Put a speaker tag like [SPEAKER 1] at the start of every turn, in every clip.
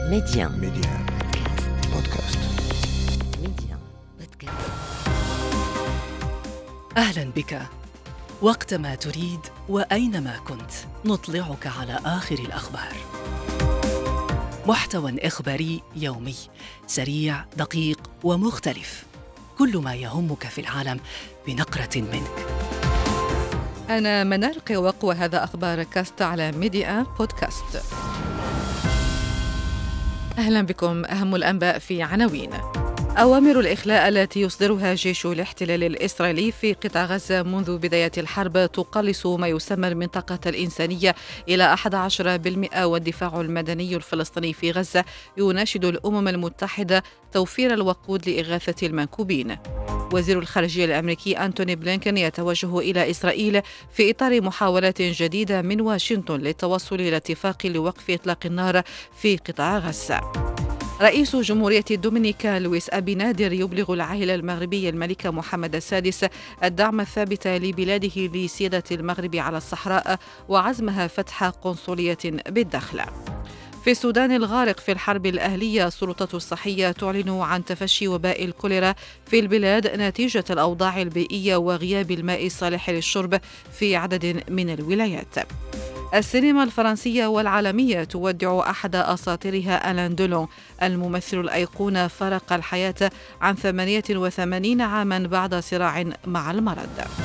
[SPEAKER 1] ميديان بودكاست.
[SPEAKER 2] أهلا بك. وقتما تريد وأينما كنت نطلعك على آخر الأخبار. محتوى إخباري يومي سريع دقيق ومختلف، كل ما يهمك في العالم بنقرة منك.
[SPEAKER 3] أنا منال قوق وهذا أخبار كاست على ميديا بودكاست. أهلا بكم. أهم الأنباء في عناوين. أوامر الإخلاء التي يصدرها جيش الاحتلال الإسرائيلي في قطاع غزة منذ بداية الحرب تقلص ما يسمى المنطقة الإنسانية إلى 11%، والدفاع المدني الفلسطيني في غزة يناشد الأمم المتحدة توفير الوقود لإغاثة المنكوبين. وزير الخارجية الأمريكي أنتوني بلينكن يتوجه إلى إسرائيل في إطار محاولات جديدة من واشنطن للتوصل إلى اتفاق لوقف إطلاق النار في قطاع غزة. رئيس جمهورية الدومينيكا لويس أبينادر يبلغ العائلة المغربية الملكة محمد السادس الدعم الثابت لبلاده لسيادة المغرب على الصحراء وعزمها فتح قنصلية بالداخل. في السودان الغارق في الحرب الأهلية، السلطات الصحية تعلن عن تفشي وباء الكوليرا في البلاد نتيجة الأوضاع البيئية وغياب الماء الصالح للشرب في عدد من الولايات. السينما الفرنسية والعالمية تودع أحد أساطيرها ألان دولون، الممثل الأيقونة فارق الحياة عن 88 عاما بعد صراع مع المرض.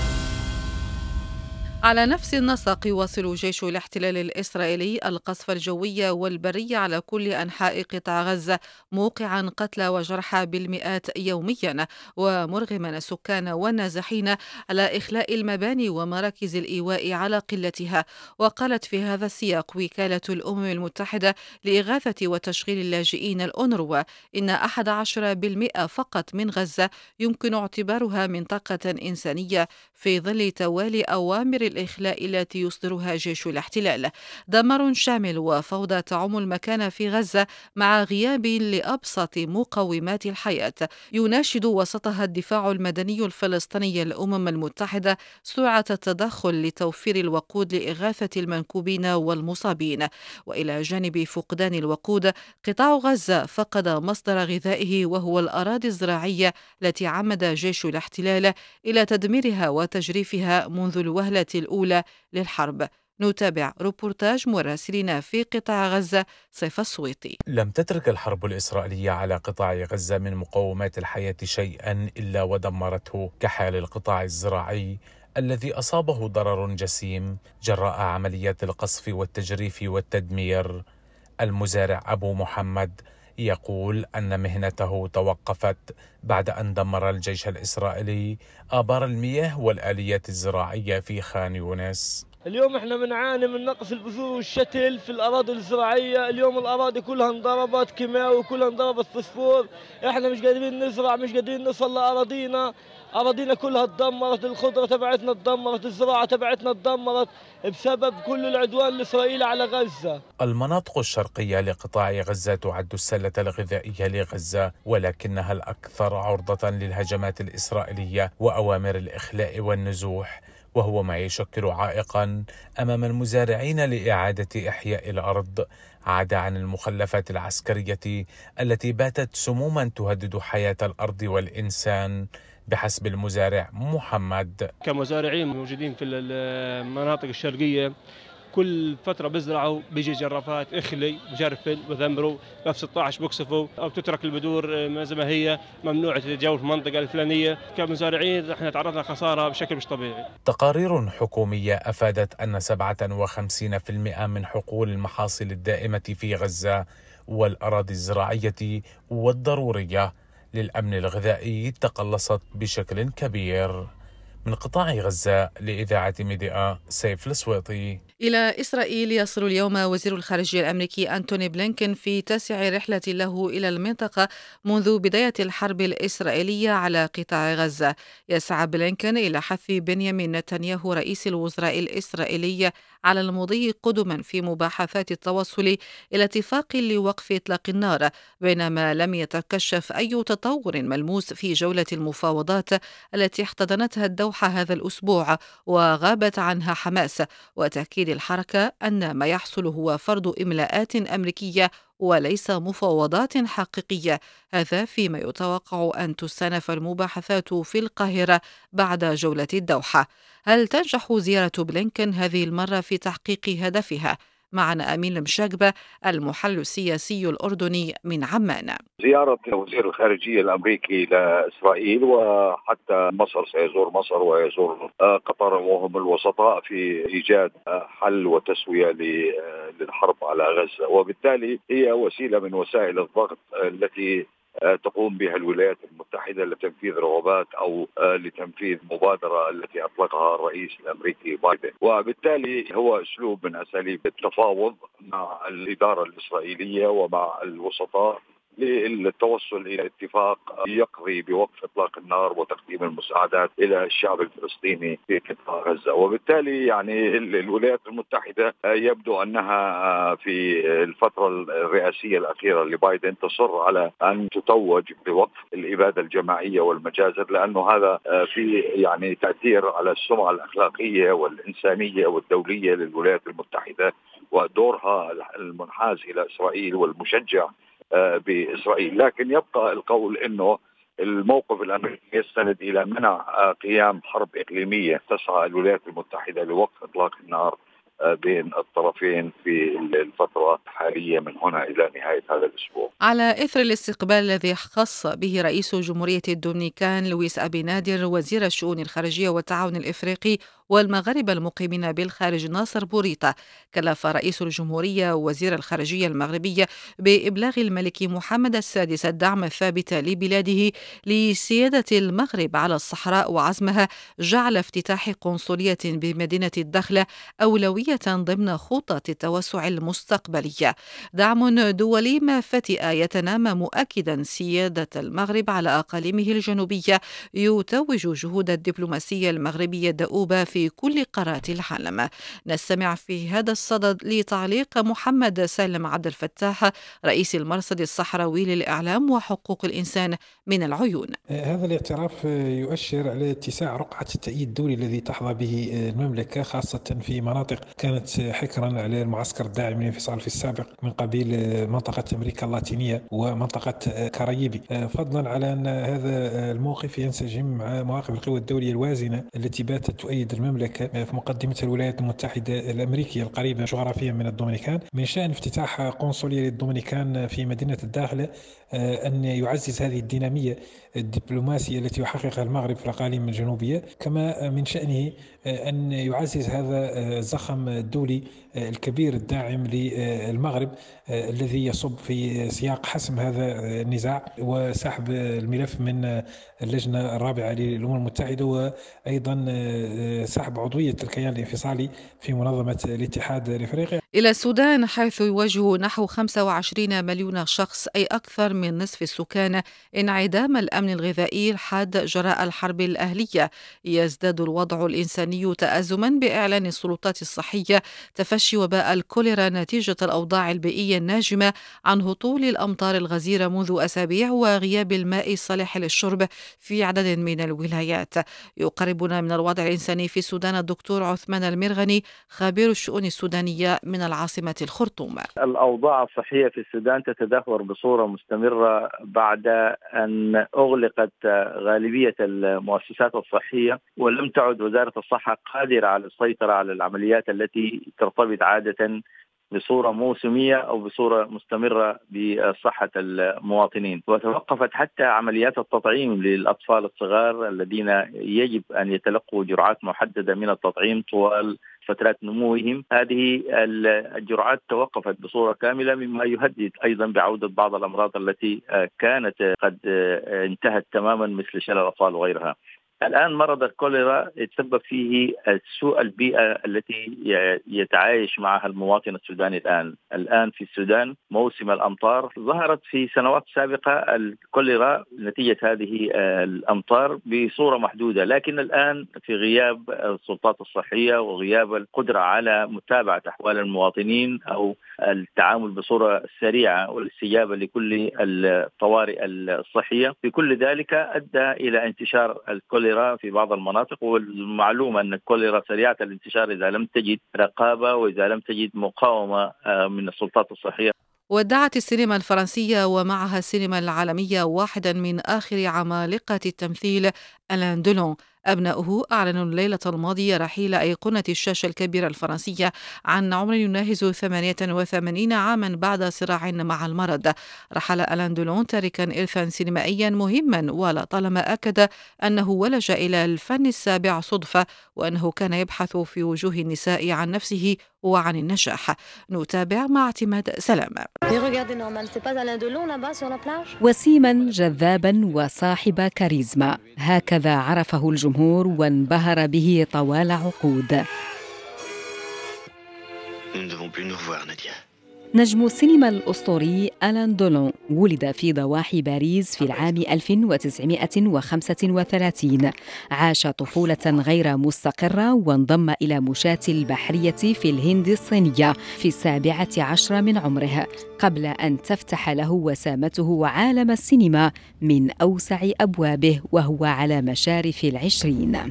[SPEAKER 3] على نفس النسق يواصل جيش الاحتلال الإسرائيلي القصف الجوي والبري على كل أنحاء قطاع غزة، موقعا قتلى وجرحى بالمئات يوميا، ومرغما السكان والنازحين على إخلاء المباني ومراكز الإيواء على قلتها. وقالت في هذا السياق وكالة الأمم المتحدة لإغاثة وتشغيل اللاجئين الأونروا إن 11% فقط من غزة يمكن اعتبارها منطقة إنسانية في ظل توالي أوامر الإخلاء التي يصدرها جيش الاحتلال. دمار شامل وفوضى تعم المكان في غزة مع غياب لأبسط مقومات الحياة. يناشد وسطها الدفاع المدني الفلسطيني الأمم المتحدة سرعة التدخل لتوفير الوقود لإغاثة المنكوبين والمصابين. وإلى جانب فقدان الوقود، قطاع غزة فقد مصدر غذائه وهو الأراضي الزراعية التي عمد جيش الاحتلال إلى تدميرها وتجريفها منذ الوهلة الأولى للحرب. نتابع روبورتاج مراسلنا في قطاع غزة سيف السويطي.
[SPEAKER 4] لم تترك الحرب الإسرائيلية على قطاع غزة من مقومات الحياة شيئا إلا ودمرته، كحال القطاع الزراعي الذي أصابه ضرر جسيم جراء عمليات القصف والتجريف والتدمير. المزارع أبو محمد يقول أن مهنته توقفت بعد أن دمر الجيش الإسرائيلي آبار المياه والآليات الزراعية في خان يونس.
[SPEAKER 5] اليوم احنا بنعاني من نقص البذور والشتل في الأراضي الزراعية. اليوم الأراضي كلها انضربت كيماوي وكلها انضربت فوسفور. احنا مش قادرين نزرع، مش قادرين نوصل لأراضينا. أراضينا كلها اتدمرت، الخضرة تبعتنا اتدمرت، الزراعة تبعتنا اتدمرت بسبب كل العدوان الإسرائيلي على غزة.
[SPEAKER 4] المناطق الشرقية لقطاع غزة تعد السلة الغذائية لغزة، ولكنها الأكثر عرضة للهجمات الإسرائيلية وأوامر الإخلاء والنزوح، وهو ما يشكل عائقا أمام المزارعين لإعادة إحياء الأرض، عدا عن المخلفات العسكرية التي باتت سموما تهدد حياة الأرض والإنسان بحسب المزارع محمد.
[SPEAKER 6] كمزارعين موجودين في المناطق الشرقية كل فترة بزرعوا، بيجي جرافات اخلي بجرفل بذمروا في 16 بقصفوا، او تترك البذور زي ما هي، ممنوع تتجول في المنطقة الفلانية. كمزارعين احنا تعرضنا خسارة بشكل مش طبيعي.
[SPEAKER 4] تقارير حكومية افادت ان 57% من حقول المحاصيل الدائمة في غزة والأراضي الزراعية والضرورية للأمن الغذائي تقلصت بشكل كبير. من قطاع غزة لإذاعة ميديا سيف السويطي.
[SPEAKER 3] إلى إسرائيل يصل اليوم وزير الخارجية الأمريكي أنتوني بلينكن في تاسع رحلة له إلى المنطقة منذ بداية الحرب الإسرائيلية على قطاع غزة. يسعى بلينكن إلى حث بنيامين نتنياهو رئيس الوزراء الإسرائيلي على المضي قدما في مباحثات التوصل إلى اتفاق لوقف إطلاق النار، بينما لم يتكشف أي تطور ملموس في جولة المفاوضات التي احتضنتها الدوحة الدوحة هذا الأسبوع وغابت عنها حماس، وتأكيد الحركة أن ما يحصل هو فرض إملاءات أمريكية وليس مفاوضات حقيقية، هذا فيما يتوقع أن تستأنف المباحثات في القاهرة بعد جولة الدوحة. هل تنجح زيارة بلينكن هذه المرة في تحقيق هدفها؟ معنا أمين المشاقبة المحلل السياسي الأردني من عمان.
[SPEAKER 7] زيارة وزير الخارجية الأمريكي لإسرائيل وحتى مصر، سيزور مصر ويزور قطر، وهم الوسطاء في إيجاد حل وتسوية للحرب على غزة، وبالتالي هي وسيلة من وسائل الضغط التي تقوم بها الولايات المتحدة لتنفيذ رغبات أو لتنفيذ مبادرة التي أطلقها الرئيس الأمريكي بايدن، وبالتالي هو أسلوب من أساليب التفاوض مع الإدارة الإسرائيلية ومع الوسطاء للتوصل إلى اتفاق يقضي بوقف إطلاق النار وتقديم المساعدات إلى الشعب الفلسطيني في قطاع غزة. وبالتالي يعني الولايات المتحدة يبدو أنها في الفترة الرئاسية الأخيرة لبايدن تصر على أن تتوج بوقف الإبادة الجماعية والمجازر، لأنه هذا في يعني تأثير على السمعة الأخلاقية والإنسانية والدولية للولايات المتحدة ودورها المنحاز إلى إسرائيل والمشجع بإسرائيل. لكن يبقى القول أنه الموقف الأمريكي يستند إلى منع قيام حرب إقليمية تسعى الولايات المتحدة لوقف إطلاق النار بين الطرفين في الفترة الحالية من هنا إلى نهاية هذا الأسبوع.
[SPEAKER 3] على إثر الاستقبال الذي خص به رئيس جمهورية الدومينيكان لويس أبي نادر وزير الشؤون الخارجية والتعاون الإفريقي والمغاربة المقيمين بالخارج ناصر بوريطة، كلف رئيس الجمهورية وزير الخارجية المغربية بإبلاغ الملك محمد السادس الدعم الثابت لبلاده لسيادة المغرب على الصحراء وعزمها جعل افتتاح قنصلية بمدينة الدخلة أولوية ضمن خطط التوسع المستقبلية. دعم دولي ما فتئ يتنامى مؤكدا سيادة المغرب على أقاليمه الجنوبية يتوج جهود الدبلوماسية المغربية الدؤوبة في كل قارات العالم. نستمع في هذا الصدد لتعليق محمد سالم عبد الفتاح رئيس المرصد الصحراوي للإعلام وحقوق الإنسان من العيون.
[SPEAKER 8] هذا الاعتراف يؤشر على اتساع رقعة التأييد الدولي الذي تحظى به المملكة، خاصة في مناطق كانت حكرا على المعسكر الداعم للانفصال في السابق من قبيل منطقة أمريكا اللاتينية ومنطقة كاريبي، فضلا على أن هذا الموقف ينسجم مع مواقف القوى الدولية الوازنة التي باتت تؤيد المملكة في مقدمتها الولايات المتحدة الأمريكية القريبة جغرافيا من الدومينيكان. من شأن افتتاح قنصلية للدومينيكان في مدينة الداخلة أن يعزز هذه الدينامية الدبلوماسية التي يحققها المغرب في الأقاليم الجنوبية، كما من شأنه أن يعزز هذا الزخم الدولي الكبير الداعم للمغرب الذي يصب في سياق حسم هذا النزاع وسحب الملف من اللجنة الرابعة للأمم المتحدة، وأيضا سحب عضوية الكيان الانفصالي في منظمة الاتحاد الإفريقي.
[SPEAKER 3] إلى السودان، حيث يواجه نحو 25 مليون شخص أي أكثر من نصف السكان انعدام الأمن الغذائي الحاد جراء الحرب الأهلية، يزداد الوضع الإنساني تأزما بإعلان السلطات الصحية تفشي وباء الكوليرا نتيجة الأوضاع البيئية الناجمة عن هطول الأمطار الغزيرة منذ أسابيع وغياب الماء الصالح للشرب في عدد من الولايات. يقربنا من الوضع الإنساني في السودان الدكتور عثمان المرغني، خبير الشؤون السودانية من العاصمة الخرطوم.
[SPEAKER 9] الأوضاع الصحية في السودان تتدهور بصورة مستمرة بعد أن أغلقت غالبية المؤسسات الصحية، ولم تعد وزارة الصحة قادرة على السيطرة على العمليات التي ترتبط عادة بصورة موسمية أو بصورة مستمرة بصحة المواطنين، وتوقفت حتى عمليات التطعيم للأطفال الصغار الذين يجب أن يتلقوا جرعات محددة من التطعيم طوال فترات نموهم. هذه الجرعات توقفت بصورة كاملة، مما يهدد أيضا بعودة بعض الأمراض التي كانت قد انتهت تماما مثل شلل الأطفال وغيرها. الآن مرض الكوليرا يتسبب فيه سوء البيئة التي يتعايش معها المواطن السوداني. الآن في السودان موسم الأمطار، ظهرت في سنوات سابقة الكوليرا نتيجة هذه الأمطار بصورة محدودة، لكن الآن في غياب السلطات الصحية وغياب القدرة على متابعة أحوال المواطنين أو التعامل بصورة سريعة والاستجابة لكل الطوارئ الصحية، في كل ذلك أدى إلى انتشار الكوليرا الكوليرا في بعض المناطق، والمعلومة أن الكوليرا سريعة الانتشار إذا لم تجد رقابة وإذا لم تجد مقاومة من السلطات الصحية.
[SPEAKER 3] وادعت السينما الفرنسية ومعها السينما العالمية واحدا من آخر عمالقة التمثيل ألان دولون. أبناؤه أعلنوا الليلة الماضية رحيل أيقونة الشاشة الكبيرة الفرنسية عن عمر يناهز 88 عاما بعد صراع مع المرض. رحل ألان دولون تاركا إرثا سينمائيا مهما، ولطالما أكد أنه ولج إلى الفن السابع صدفة، وأنه كان يبحث في وجوه النساء عن نفسه وعن النجاح. نتابع مع اعتماد سلام.
[SPEAKER 10] وسيما جذابا وصاحب كاريزما، هكذا عرفه الجمهور وانبهر به طوال عقود. نجم السينما الأسطوري ألان دولون ولد في ضواحي باريس في العام 1935. عاش طفولة غير مستقرة وانضم إلى مشاة البحرية في الهند الصينية في 17 من عمره، قبل أن تفتح له وسامته عالم السينما من أوسع أبوابه وهو على مشارف 20.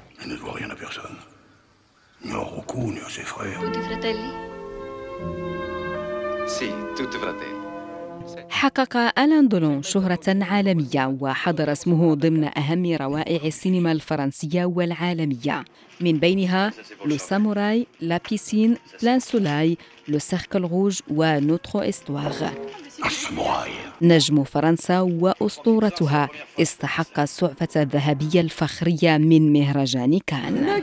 [SPEAKER 10] حقق ألان دولون شهرة عالمية وحضر اسمه ضمن أهم روائع السينما الفرنسية والعالمية، من بينها لو ساموراي، لا بيسين، بلان سولاي، لو سيركل روج ونوترو إستواغ. نجم فرنسا وأسطورتها استحق السعفة الذهبية الفخرية من مهرجان كان.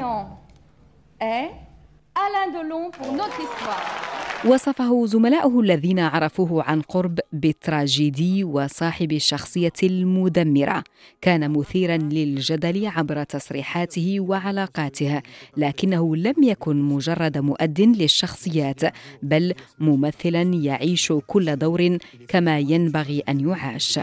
[SPEAKER 10] وصفه زملاؤه الذين عرفوه عن قرب بالتراجيدي وصاحب الشخصية المدمرة. كان مثيرا للجدل عبر تصريحاته وعلاقاته، لكنه لم يكن مجرد مؤد للشخصيات، بل ممثلا يعيش كل دور كما ينبغي أن يعاش.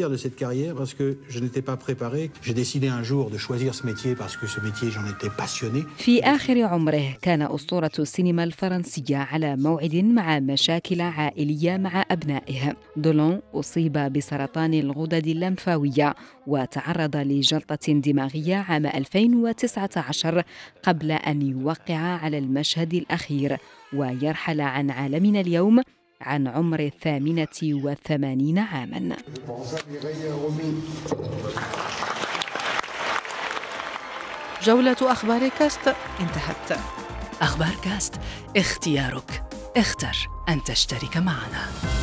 [SPEAKER 10] في آخر عمره كان أسطورة السينما الفرنسية على موعد مع مشاكل عائلية مع أبنائه. دولون أصيب بسرطان الغدد اللمفاوية وتعرض لجلطة دماغية عام 2019 قبل أن يوقع على المشهد الأخير ويرحل عن عالمنا اليوم عن عمر 88 عاما.
[SPEAKER 3] جولة أخبار كاست انتهت.
[SPEAKER 2] أخبار كاست، اختيارك، اختر أن تشترك معنا.